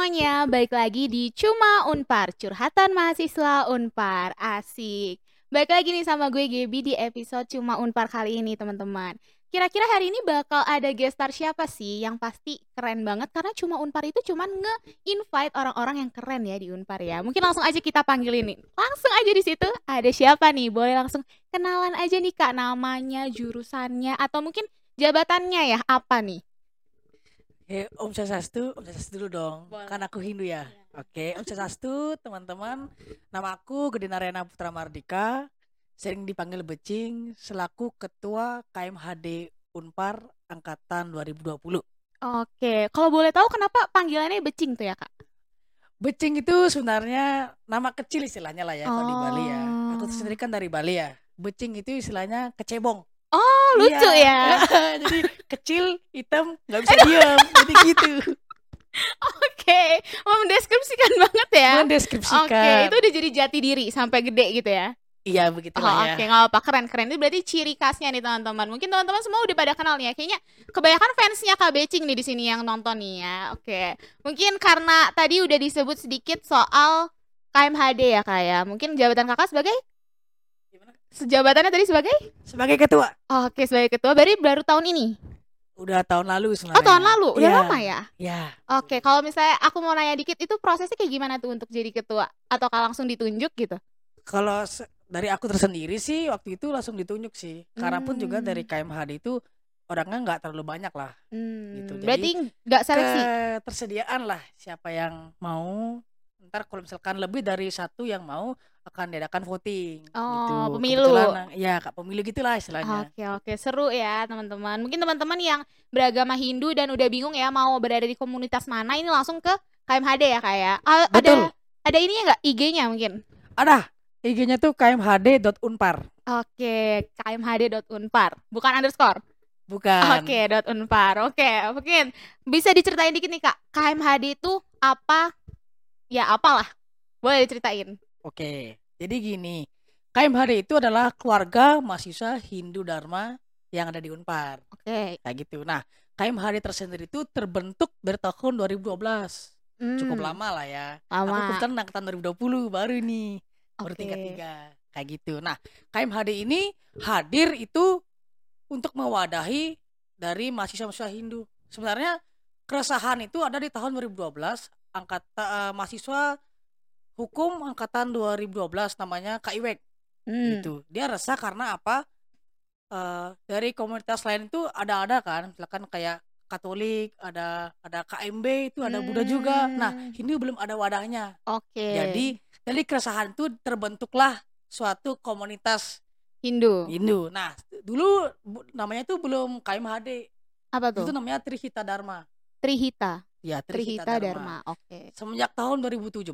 semuanya, balik lagi di Cuma Unpar, curhatan mahasiswa Unpar, asik. Balik lagi nih sama gue Gaby di episode Cuma Unpar kali ini teman-teman. Kira-kira hari ini bakal ada guest star siapa sih yang pasti keren banget karena Cuma Unpar itu cuman nge-invite orang-orang yang keren ya di Unpar ya. Mungkin langsung aja kita panggilin nih. Langsung aja di situ ada siapa nih? Boleh langsung kenalan aja nih Kak, namanya, jurusannya, atau mungkin jabatannya ya, apa nih? Om Swastiastu dulu dong. Boleh. Kan aku Hindu ya. Iya. Oke, Om Swastiastu, teman-teman. Nama aku Gede Narayana Putra Mardika, sering dipanggil Becing, selaku Ketua KMHD Unpar angkatan 2020. Oke, kalau boleh tahu kenapa panggilannya Becing tuh ya Kak? Becing itu sebenarnya nama kecil istilahnya lah ya kalau di Bali ya. Aku Oh, sendiri kan dari Bali ya. Becing itu istilahnya kecebong. oh lucu Iya. ya. Jadi kecil, hitam, nggak bisa diam. Jadi gitu. Oke, mendeskripsikan banget ya. Oke, Mendeskripsikan. itu udah jadi jati diri sampai gede gitu ya. Iya Oh, begitulah ya. oke, nggak apa, keren-keren. Itu berarti ciri khasnya nih teman-teman. Mungkin teman-teman semua udah pada kenal nih ya. Kayaknya kebanyakan fansnya Kak Becing nih di sini yang nonton nih ya. Oke, mungkin karena tadi udah disebut sedikit soal KMHD ya Kak ya. Mungkin jabatan Kakak sebagai Gimana? jabatannya tadi sebagai? Sebagai ketua. Oke, sebagai ketua. Berarti baru tahun ini. Udah tahun lalu Oh, sebenarnya. tahun lalu. Udah Iya. lama ya? Ya. Oke, kalau misalnya aku mau nanya dikit, itu prosesnya kayak gimana tuh untuk jadi ketua? Ataukah langsung ditunjuk gitu? Kalau dari aku tersendiri sih waktu itu langsung ditunjuk sih. Karena pun juga dari KMHD itu orangnya nggak terlalu banyak lah gitu. Jadi Berarti nggak seleksi? ketersediaan lah siapa yang mau. Ntar kalau misalkan lebih dari satu yang mau akan diadakan voting gitu. Oh, pemilu. Kebetulan ya Kak pemilu gitulah istilahnya. Oke, seru ya teman-teman. Mungkin teman-teman yang beragama Hindu dan udah bingung ya mau berada di komunitas mana, ini langsung ke KMHD ya Kak ya. Betul. Ada ininya nggak? IG-nya mungkin? Ada. IG-nya tuh kmhd.unpar. Oke, kmhd.unpar. Bukan underscore? Bukan. Oke, .unpar. Oke, mungkin bisa diceritain dikit nih Kak. KMHD itu apa? Ya apalah. Boleh diceritain. Oke, jadi gini, KMHD itu adalah keluarga mahasiswa Hindu Dharma yang ada di Unpar, Oke. kayak gitu. Nah, KMHD tersendiri itu terbentuk dari tahun 2012, cukup lama lah ya. Aku Lama. kebetulan angkatan 2020 baru nih, baru Oke. tingkat 3, kayak gitu. Nah, KMHD ini hadir itu untuk mewadahi dari mahasiswa-mahasiswa Hindu. Sebenarnya keresahan itu ada di tahun 2012, mahasiswa hukum angkatan 2012 namanya Kak Iwek gitu. Dia resah karena apa? Dari komunitas lain itu ada kan, misalkan kayak Katolik, ada KMB itu ada Buddha juga. Nah, Hindu belum ada wadahnya. Oke. Jadi dari keresahan itu terbentuklah suatu komunitas Hindu. Nah, dulu namanya itu belum KMHD. Apa tuh? Itu namanya Trihita Dharma. Trihita. Ya, Trihita Dharma. Oke. Semenjak tahun 2017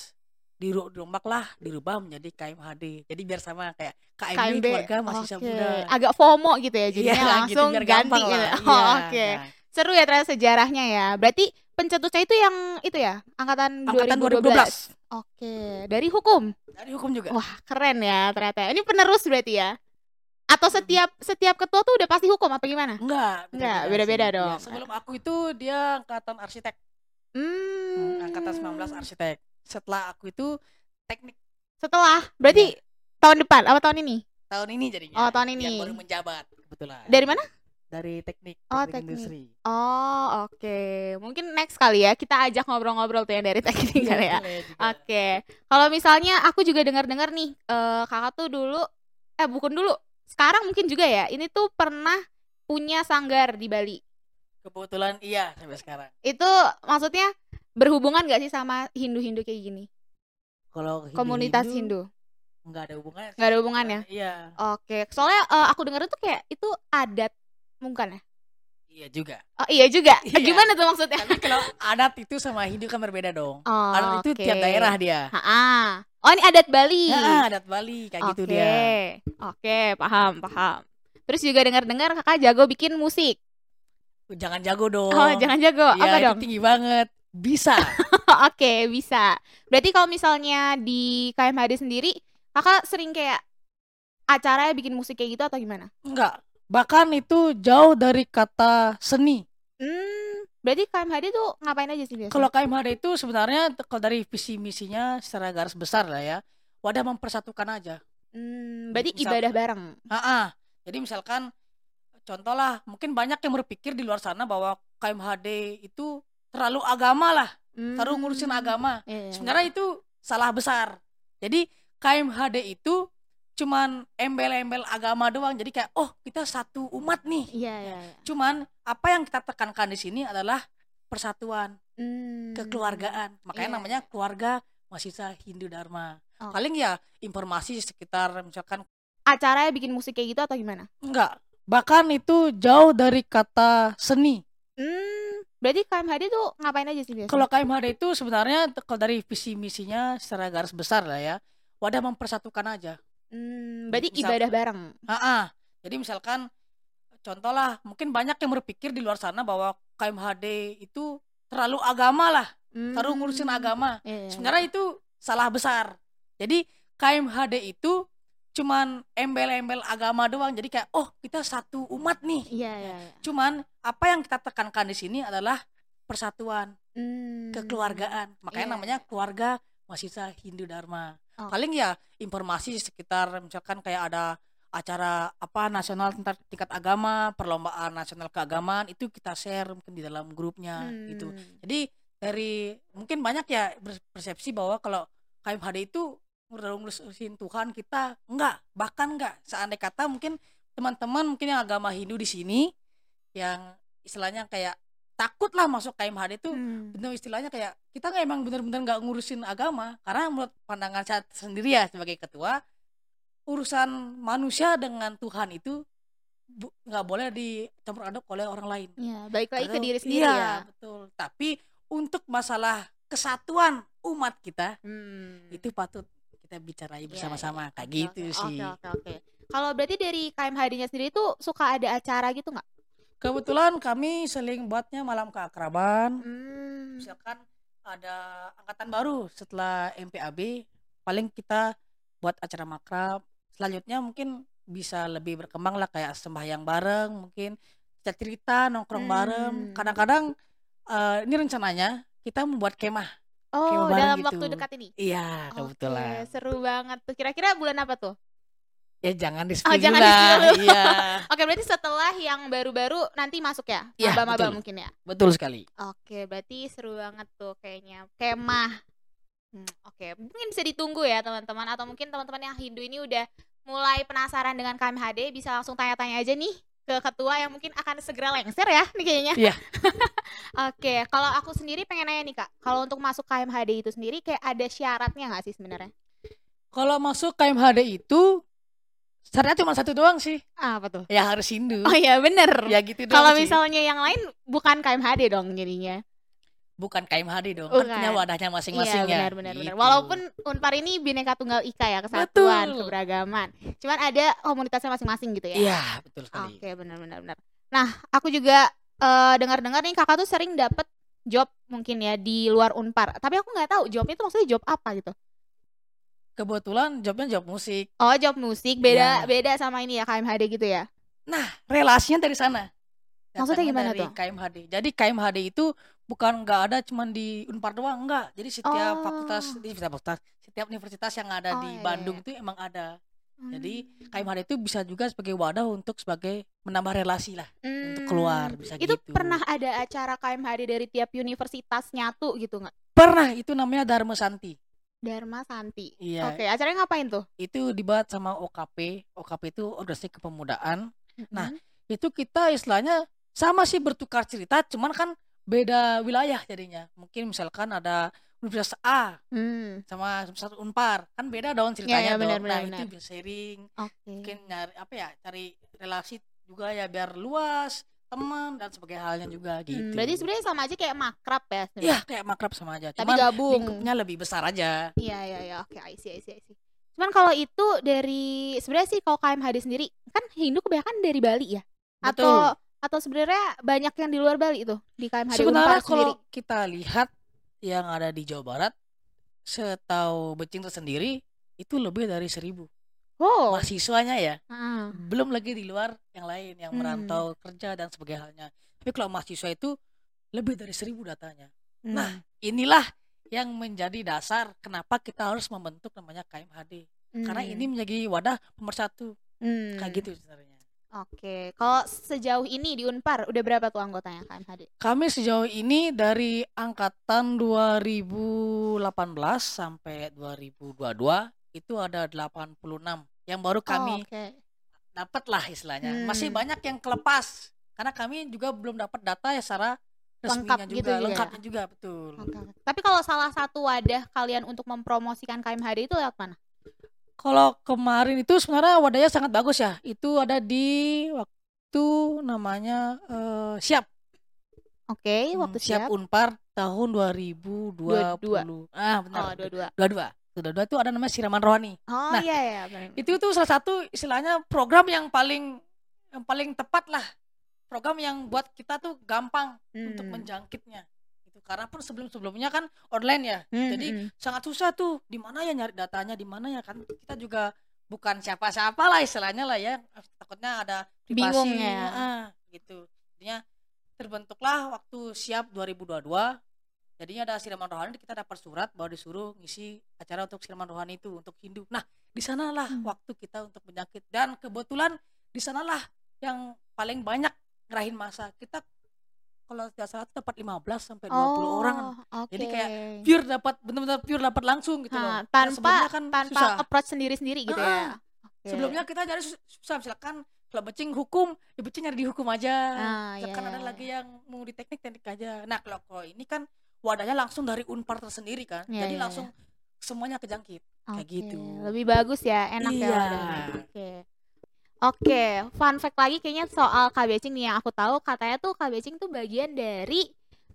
dirubah menjadi KMHD. Jadi biar sama kayak KMB, keluarga mahasiswa Buddha. Agak FOMO gitu ya, jadinya Iya, langsung gitu, biar ganti gampang gitu. lah. Oh, Iya, oke. nah. Seru ya ternyata sejarahnya ya. Berarti pencetusnya itu yang itu ya, angkatan 2012. Oke, dari hukum. Dari hukum juga. Wah, keren ya ternyata. Ini penerus berarti ya? Atau setiap ketua tuh udah pasti hukum apa gimana? Enggak, beda-beda sih. dong. Ya, sebelum aku itu dia angkatan arsitek. Angkatan 19 arsitek. Setelah aku itu teknik. Setelah, berarti tahun depan apa tahun ini? Tahun ini jadinya. Oh, tahun ini. Yang baru menjabat kebetulan. Dari mana? Dari teknik industri. Oh, oke. Mungkin next kali ya kita ajak ngobrol-ngobrol tuh yang dari teknik kali ya. Oke. Kalau misalnya aku juga dengar-dengar nih, kakak tuh dulu, bukan dulu, sekarang mungkin juga ya, ini tuh pernah punya sanggar di Bali. Kebetulan iya sampai sekarang. Itu maksudnya berhubungan gak sih sama Hindu-Hindu kayak gini? Kalau komunitas Hindu? Nggak ada hubungannya. Nggak ada hubungannya? Iya. Oke. Soalnya aku dengar itu kayak itu adat, bukan ya? Iya juga. Oh iya juga. Iya. Gimana tuh maksudnya? Tapi kalau adat itu sama Hindu kan berbeda dong. Oh, adat itu tiap daerah dia. Oh, ini adat Bali. Adat Bali kayak gitu dia. Oke, paham. Terus juga dengar-dengar kakak jago bikin musik. Jangan jago dong. Oh, jangan jago. Ya, apa itu dong? tinggi banget. Bisa. Oke, bisa. Berarti kalau misalnya di KMHD sendiri, kakak sering kayak acaranya bikin musik kayak gitu atau gimana? Enggak. Bahkan itu jauh dari kata seni. Berarti KMHD tuh ngapain aja sih biasanya? Kalau KMHD itu sebenarnya kalau dari visi misinya secara garis besar lah ya, wadah mempersatukan aja. Berarti Misal, ibadah bareng. jadi misalkan contoh lah, mungkin banyak yang berpikir di luar sana bahwa KMHD itu terlalu agama lah, terlalu ngurusin agama. Iya. Sebenarnya itu salah besar. Jadi KMHD itu cuman embel-embel agama doang. Jadi kayak kita satu umat nih. Iya. Cuman apa yang kita tekankan di sini adalah persatuan, kekeluargaan. Makanya Iya. namanya keluarga mahasiswa Hindu Dharma. Oh. Paling ya informasi sekitar misalkan Acaranya bikin musik kayak gitu atau gimana? enggak, bahkan itu jauh dari kata seni. Berarti KMHD tuh ngapain aja sih biasanya? Kalau KMHD itu sebenarnya kalau dari visi misinya secara garis besar lah ya, wadah mempersatukan aja. Berarti Misal, ibadah bareng. Jadi misalkan contoh lah, mungkin banyak yang berpikir di luar sana bahwa KMHD itu terlalu agama lah, terlalu ngurusin agama. Iya. Sebenarnya itu salah besar. Jadi KMHD itu cuman embel-embel agama doang. Jadi kayak kita satu umat nih. Iya. Cuman apa yang kita tekankan di sini adalah persatuan, kekeluargaan. Makanya Iya. namanya keluarga mahasiswa Hindu Dharma. Oh. Paling ya informasi sekitar misalkan kayak ada acara apa nasional tingkat agama, perlombaan nasional keagamaan, itu kita share mungkin di dalam grupnya gitu. Jadi dari mungkin banyak ya persepsi bahwa kalau KMHD itu ngurusin Tuhan kita, bahkan enggak. Seandainya kata mungkin teman-teman mungkin yang agama Hindu di sini yang istilahnya kayak takut lah masuk KMHD itu, bener istilahnya kayak kita nggak emang bener-bener nggak ngurusin agama, karena menurut pandangan saya sendiri ya sebagai ketua, urusan manusia dengan Tuhan itu nggak boleh dicampur aduk oleh orang lain. Iya, balik lagi ke diri sendiri ya. Betul. Tapi untuk masalah kesatuan umat kita itu patut kita bicarai bersama-sama kayak gitu sih. Oke. Kalau berarti dari KMHD-nya sendiri tuh suka ada acara gitu nggak? Kebetulan kami seling buatnya malam keakraban. Misalkan ada angkatan baru setelah MPAB, paling kita buat acara makrab. Selanjutnya mungkin bisa lebih berkembang lah kayak sembahyang bareng, mungkin cerita nongkrong bareng. Kadang-kadang ini rencananya kita membuat kemah. Oh, dalam waktu gitu. dekat ini? Iya, kebetulan. Oke, seru banget tuh. Kira-kira bulan apa tuh? Ya jangan di-spill jangan dulu. di-spill. Iya. Oke, berarti setelah yang baru-baru nanti masuk ya? Iya, Maba-maba betul. mungkin ya? Betul sekali. Oke, berarti seru banget tuh kayaknya. Kemah. Oke, mungkin bisa ditunggu ya teman-teman. Atau mungkin teman-teman yang Hindu ini udah mulai penasaran dengan KMHD, bisa langsung tanya-tanya aja nih ke ketua yang mungkin akan segera lengser ya nih kayaknya. Iya. Oke, kalau aku sendiri pengen nanya nih Kak, kalau untuk masuk KMHD itu sendiri kayak ada syaratnya nggak sih sebenarnya? Kalau masuk KMHD itu syaratnya cuma satu doang sih. Apa tuh? Ya harus Hindu. Oh iya bener. Ya gitu doang. Kalau sih. misalnya yang lain bukan KMHD dong jadinya. Bukan KMHD dong, kan punya wadahnya masing-masing Iya, ya. benar. Gitu. Walaupun Unpar ini Bhinneka Tunggal Ika ya, kesatuan, Betul. keberagaman. Cuman ada komunitasnya masing-masing gitu ya. Iya, betul sekali. Oke, benar. Nah, aku juga dengar-dengar nih kakak tuh sering dapet job mungkin ya di luar Unpar. Tapi aku nggak tahu jobnya itu maksudnya job apa gitu. Kebetulan jobnya job musik. Oh, job musik beda sama ini ya KMHD gitu ya. Nah, relasinya dari sana. Maksudnya gimana dari tuh? KMHD. Jadi KMHD itu bukan nggak ada cuma di Unpar doang, enggak. Jadi setiap setiap universitas yang ada di Bandung itu emang ada. Jadi KMHD itu bisa juga sebagai wadah untuk sebagai menambah relasi lah untuk keluar bisa itu gitu. Pernah ada acara KMHD dari tiap universitas nyatu gitu nggak? Pernah, itu namanya Dharma Santi. Dharma Santi. Iya. Oke, acaranya ngapain tuh? Itu dibuat sama OKP. OKP itu Organisasi Kepemudaan. Nah, itu kita istilahnya sama sih bertukar cerita, cuman kan beda wilayah jadinya. Mungkin misalkan ada Universitas A sama Universitas Unpar, kan beda dong ceritanya dong. Benar. Itu bisa sharing. Mungkin cari relasi juga ya biar luas, teman dan sebagainya halnya juga gitu. Berarti sebenarnya sama aja kayak makrab ya? Iya, kayak makrab sama aja. Tapi cuman gabung. Lingkupnya lebih besar aja. Iya. Oke, I see. Cuman kalau itu dari sebenarnya sih kalau KMHD sendiri kan Hindu kebanyakan dari Bali ya? Betul. Atau sebenarnya banyak yang di luar Bali tuh di KMHD sebenarnya Unpar sendiri? Kalau kita lihat yang ada di Jawa Barat, setahu Becing tersendiri itu lebih dari 1.000 mahasiswanya ya. Belum lagi di luar yang lain yang merantau kerja dan sebagainya. Tapi kalau mahasiswa itu lebih dari 1.000 datanya. Nah, Hmm. inilah yang menjadi dasar kenapa kita harus membentuk namanya KMHD. Karena ini Hmm. menjadi wadah pemersatu. Kayak Hmm. gitu sebenarnya. Oke, kalau sejauh ini di Unpar udah berapa tuh anggotanya KMHD? Kami sejauh ini dari angkatan 2018 sampai 2022 itu ada 86 yang baru Oh, kami oke. dapat lah istilahnya. Masih Hmm. banyak yang kelepas karena kami juga belum dapat data ya secara Lengkap resminya gitu juga, juga ya? lengkapnya juga betul. Oke. Tapi kalau salah satu wadah kalian untuk mempromosikan KMHD itu lewat mana? Kalau kemarin itu sebenarnya wadahnya sangat bagus ya. Itu ada di waktu namanya Siap. Oke, waktu Siap siap. Unpar tahun Dua-dua. 2020. Oh, Benar. dua-dua. 22. 22 itu ada namanya Siraman Rohani. Oh Nah, iya ya, benar. itu tuh salah satu istilahnya program yang paling tepat lah. Program yang buat kita tuh gampang untuk menjangkitnya. Itu karena pun sebelum-sebelumnya kan online ya. Jadi sangat susah tuh di mana ya nyari datanya, di mana ya kan kita juga bukan siapa-siapa lah istilahnya lah ya. Takutnya ada Bingung privasi ya. gitu. Jadinya terbentuklah waktu Siap 2022. Jadinya ada Siraman Rohani, kita dapat surat bahwa disuruh ngisi acara untuk Siraman Rohani itu untuk Hindu. Nah, di sanalah waktu kita untuk penyakit, dan kebetulan di sanalah yang paling banyak ngerahin masa. Kita kalau tidak salah dapat 15 sampai 20 orang. Oh, Jadi oke. kayak pure dapat, benar-benar pure dapat langsung gitu loh. Karena sebelumnya Tanpa kan tanpa susah. approach sendiri-sendiri gitu ya. Oke. Sebelumnya kita nyari susah, misalkan kalau becing hukum, ya becing nyari di hukum aja. Iya, Misalkan ada iya, lagi iya. yang mau di teknik aja. Nah, kalau ini kan wadahnya langsung dari Unpar tersendiri kan. Iya, Jadi iya, iya. langsung semuanya kejangkit. Kayak Oke, gitu. lebih bagus ya, enak ya Iya. wadahnya. Oke, fun fact lagi kayaknya soal Kak Becing nih, yang aku tahu katanya tuh Kak Becing tuh bagian dari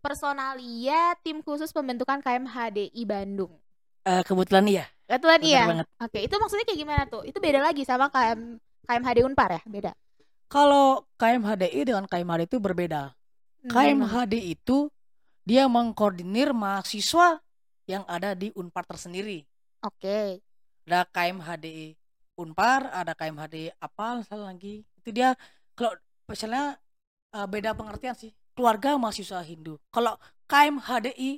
personalia tim khusus pembentukan KMHDI Bandung. Kebetulan iya. Kebetulan Bener iya. banget. Oke, itu maksudnya kayak gimana tuh? Itu beda lagi sama KMHD Unpar ya? Beda. Kalau KMHDI dengan KMHD itu berbeda. Gimana? KMHD itu dia mengkoordinir mahasiswa yang ada di Unpar tersendiri. Oke. Ada KMHD Unpar, ada KMHD apa salah lagi. Itu dia kalau misalnya beda pengertian sih. Keluarga mahasiswa Hindu. Kalau KMHDI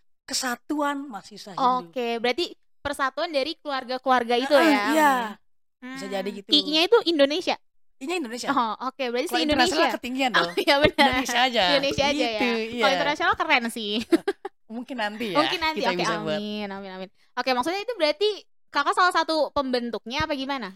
Kesatuan Mahasiswa Hindu. Oke, berarti persatuan dari keluarga-keluarga itu ya. Iya. Bisa jadi gitu. I-nya itu Indonesia. I-nya Indonesia. Oh, oke, berarti Kalau si internasional Indonesia. ketinggian Oh, dong. iya benar. Indonesia aja. Indonesia aja Gitu, ya. iya. Kalau internasional keren sih. Mungkin nanti ya. Mungkin nanti. Kita Oke, bisa buat. amin, amin, amin. Oke, maksudnya itu berarti kakak salah satu pembentuknya apa gimana?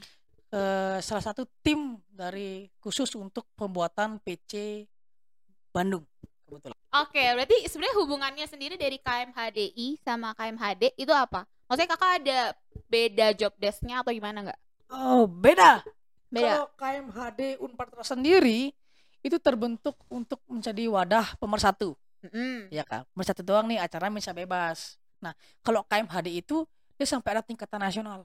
Salah satu tim dari khusus untuk pembuatan PC Bandung kebetulan. Oke, berarti sebenarnya hubungannya sendiri dari KMHDI sama KMHD itu apa? Maksudnya kakak ada beda job desk-nya atau gimana nggak? Oh, beda. Beda. Kalau KMHD Unpar sendiri itu terbentuk untuk menjadi wadah pemersatu. Ya kan, pemersatu doang nih, acara bisa bebas. Nah, kalau KMHD itu dia sampai ada tingkatan nasional.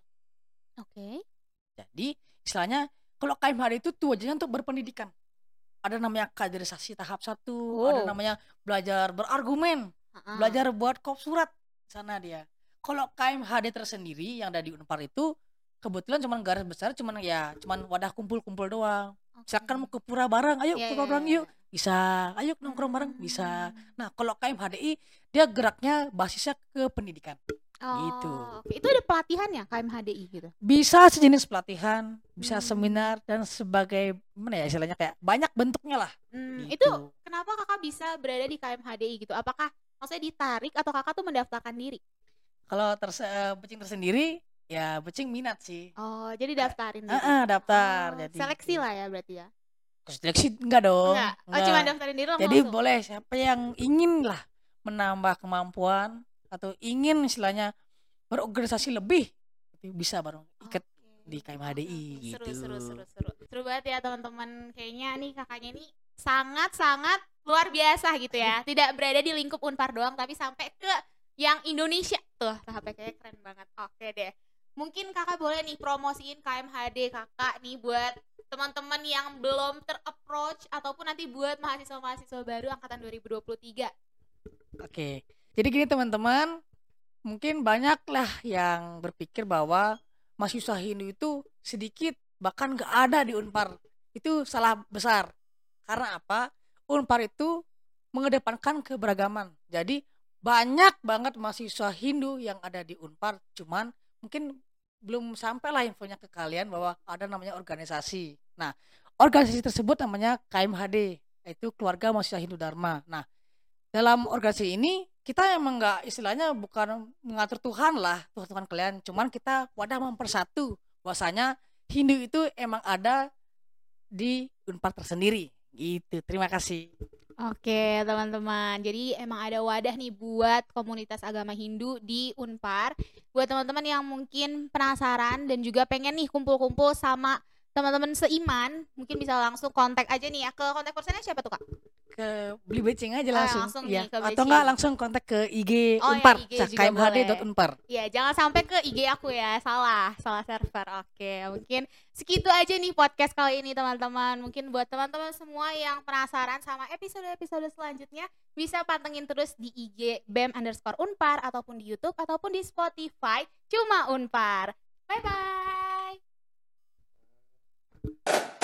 Oke. Jadi istilahnya kalau KMHD itu tujuannya untuk berpendidikan. Ada namanya kaderisasi tahap 1, ada namanya belajar berargumen, belajar buat kop surat sana dia. Kalau KMHD tersendiri yang ada di Unpar itu kebetulan cuman garis besar cuman wadah kumpul-kumpul doang. Misalkan mau ke pura bareng, ayo ke pura bareng yuk. Bisa, ayo nongkrong bareng bisa. Nah, kalau KMHDI dia geraknya basisnya ke pendidikan. Gitu. Oke. Itu ada pelatihannya KMHDI gitu. Bisa sejenis pelatihan, bisa seminar dan sebagai mana ya istilahnya kayak banyak bentuknya lah. Gitu. Itu kenapa kakak bisa berada di KMHDI gitu? Apakah maksudnya ditarik atau kakak tuh mendaftarkan diri? Kalau Becing tersendiri ya Becing minat sih. Oh, jadi daftarin diri. Daftar. Jadi seleksi lah ya berarti ya. Seleksi enggak dong. Enggak. Oh, cuma daftarin diri Jadi langsung. boleh siapa yang ingin lah menambah kemampuan atau ingin istilahnya berorganisasi lebih bisa baru ikut di KMHDI gitu. Seru banget ya teman-teman. Kayaknya nih kakaknya ini sangat-sangat luar biasa gitu ya. Tidak berada di lingkup Unpar doang tapi sampai ke yang Indonesia tuh. Tahapnya kayak keren banget. Oke deh. Mungkin kakak boleh nih promosiin KMHD kakak nih buat teman-teman yang belum ter-approach ataupun nanti buat mahasiswa-mahasiswa baru angkatan 2023. Oke. Jadi gini teman-teman, mungkin banyak lah yang berpikir bahwa mahasiswa Hindu itu sedikit bahkan gak ada di Unpar. Itu salah besar. Karena apa? Unpar itu mengedepankan keberagaman. Jadi banyak banget mahasiswa Hindu yang ada di Unpar, cuman mungkin belum sampai lah infonya ke kalian bahwa ada namanya organisasi. Nah, organisasi tersebut namanya KMHD, yaitu Keluarga Mahasiswa Hindu Dharma. Nah, dalam organisasi ini kita emang nggak, istilahnya bukan mengatur Tuhan lah, Tuhan kalian, cuman kita wadah mempersatu bahwasanya Hindu itu emang ada di Unpar tersendiri gitu. Terima kasih. Oke, teman-teman. Jadi emang ada wadah nih buat komunitas agama Hindu di Unpar. Buat teman-teman yang mungkin penasaran dan juga pengen nih kumpul-kumpul sama teman-teman seiman, mungkin bisa langsung kontak aja nih ya. Ke kontak personnya siapa tuh, Kak? Ke beli becing aja Oh, langsung, langsung ya. nih ke Atau enggak Becing. langsung kontak ke IG Oh ya, Unpar, IG juga KMHD.Unpar. Ya, jangan sampai ke IG aku ya, salah server. Oke, mungkin segitu aja nih podcast kali ini teman-teman. Mungkin buat teman-teman semua yang penasaran sama episode-episode selanjutnya, bisa pantengin terus di IG BEM_Unpar ataupun di YouTube ataupun di Spotify Cuma Unpar. Bye-bye.